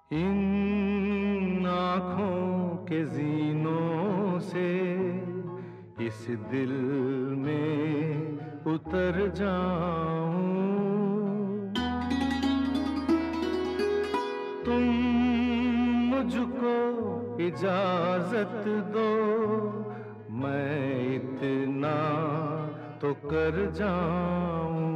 इन आँखों के ज़ीनों से इस दिल में उतर जाऊं। तुम मुझको इजाज़त दो, मैं इतना तो कर जाऊं।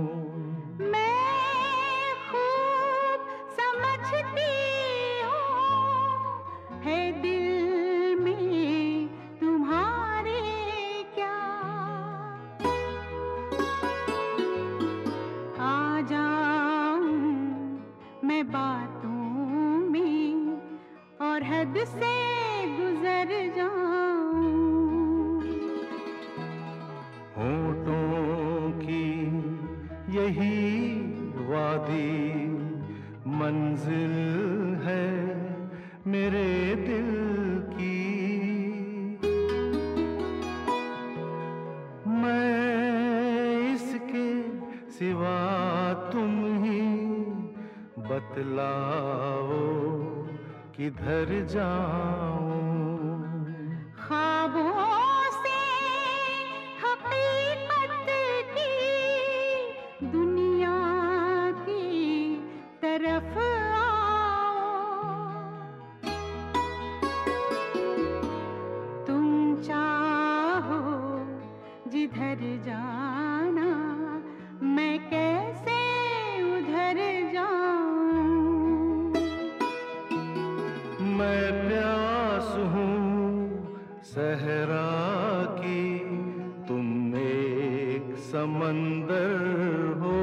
बातों में और हद से गुजर जाऊं। होठों की यही वादी मंजिल है मेरे दिल की। मैं इसके सिवा तुम ही बतलाओ किधर जाऊं। ख्वाबों से हकीकत की दुनिया की तरफ आओ। तुम चाहो जिधर जाना, मैं कैसे उधर जाऊं। मैं प्यास हूँ सहरा की, तुम एक समंदर हो।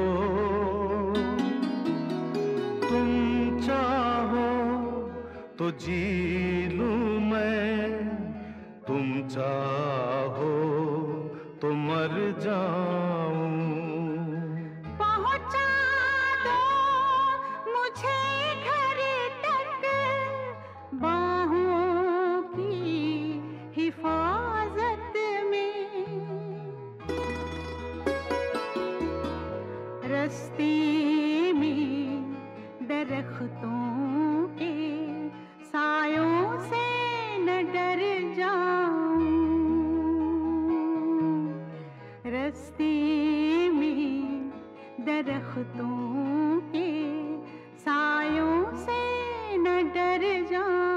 तुम चाहो तो जी लूं मैं, तुम चाहो तो मर जाऊं। हिफाजत में रस्ते में दरख्तों के सायों से न डर जाऊं। रस्ते में दरख्तों के सायों से न डर जाऊं।